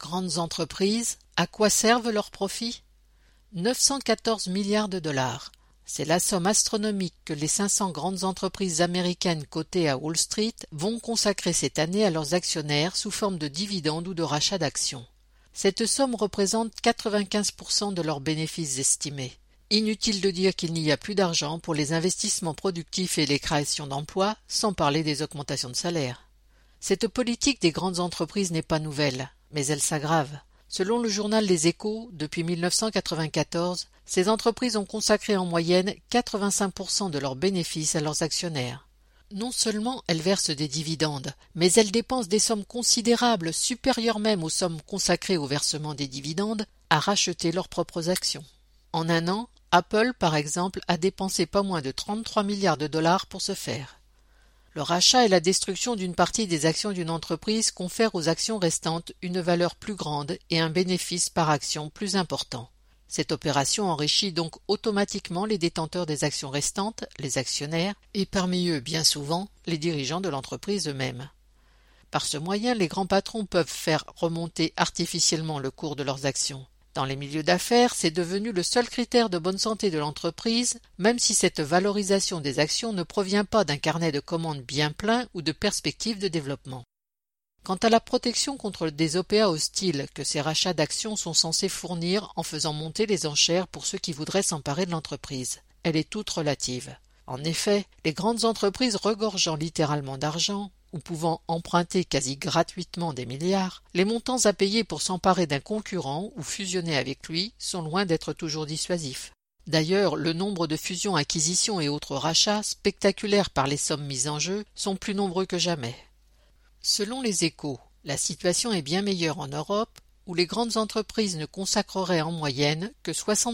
Grandes entreprises, à quoi servent leurs profits? 914 milliards de dollars. C'est la somme astronomique que les 500 grandes entreprises américaines cotées à Wall Street vont consacrer cette année à leurs actionnaires sous forme de dividendes ou de rachat d'actions. Cette somme représente 95% de leurs bénéfices estimés. Inutile de dire qu'il n'y a plus d'argent pour les investissements productifs et les créations d'emplois, sans parler des augmentations de salaire. Cette politique des grandes entreprises n'est pas nouvelle, mais elle s'aggrave. Selon le journal Les Échos, depuis 1994, ces entreprises ont consacré en moyenne 85% de leurs bénéfices à leurs actionnaires. Non seulement elles versent des dividendes, mais elles dépensent des sommes considérables, supérieures même aux sommes consacrées au versement des dividendes, à racheter leurs propres actions. En un an, Apple, par exemple, a dépensé pas moins de 33 milliards de dollars pour ce faire. Le rachat et la destruction d'une partie des actions d'une entreprise confèrent aux actions restantes une valeur plus grande et un bénéfice par action plus important. Cette opération enrichit donc automatiquement les détenteurs des actions restantes, les actionnaires, et parmi eux, bien souvent, les dirigeants de l'entreprise eux-mêmes. Par ce moyen, les grands patrons peuvent faire remonter artificiellement le cours de leurs actions. Dans les milieux d'affaires, c'est devenu le seul critère de bonne santé de l'entreprise, même si cette valorisation des actions ne provient pas d'un carnet de commandes bien plein ou de perspectives de développement. Quant à la protection contre des OPA hostiles que ces rachats d'actions sont censés fournir en faisant monter les enchères pour ceux qui voudraient s'emparer de l'entreprise, elle est toute relative. En effet, les grandes entreprises regorgeant littéralement d'argent, ou pouvant emprunter quasi gratuitement des milliards, les montants à payer pour s'emparer d'un concurrent ou fusionner avec lui sont loin d'être toujours dissuasifs. D'ailleurs, le nombre de fusions, acquisitions et autres rachats, spectaculaires par les sommes mises en jeu, sont plus nombreux que jamais. Selon les Échos, la situation est bien meilleure en Europe, où les grandes entreprises ne consacreraient en moyenne que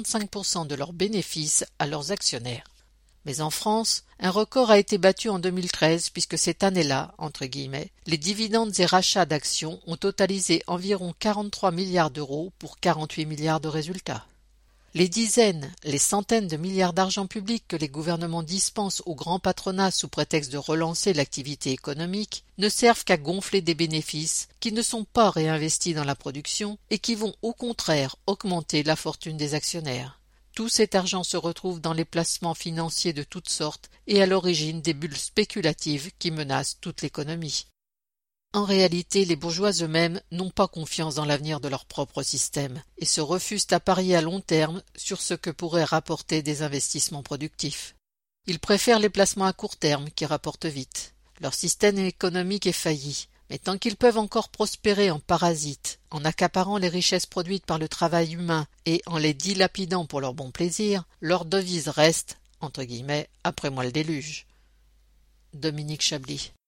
65% de leurs bénéfices à leurs actionnaires. Mais en France, un record a été battu en 2013 puisque cette année-là, entre guillemets, les dividendes et rachats d'actions ont totalisé environ 43 milliards d'euros pour 48 milliards de résultats. Les dizaines, les centaines de milliards d'argent public que les gouvernements dispensent au grand patronat sous prétexte de relancer l'activité économique ne servent qu'à gonfler des bénéfices qui ne sont pas réinvestis dans la production et qui vont au contraire augmenter la fortune des actionnaires. Tout cet argent se retrouve dans les placements financiers de toutes sortes et à l'origine des bulles spéculatives qui menacent toute l'économie. En réalité, les bourgeois eux-mêmes n'ont pas confiance dans l'avenir de leur propre système et se refusent à parier à long terme sur ce que pourraient rapporter des investissements productifs. Ils préfèrent les placements à court terme qui rapportent vite. Leur système économique est failli. Mais tant qu'ils peuvent encore prospérer en parasites, en accaparant les richesses produites par le travail humain et en les dilapidant pour leur bon plaisir, leur devise reste, entre guillemets, après moi le déluge. Dominique Chablis.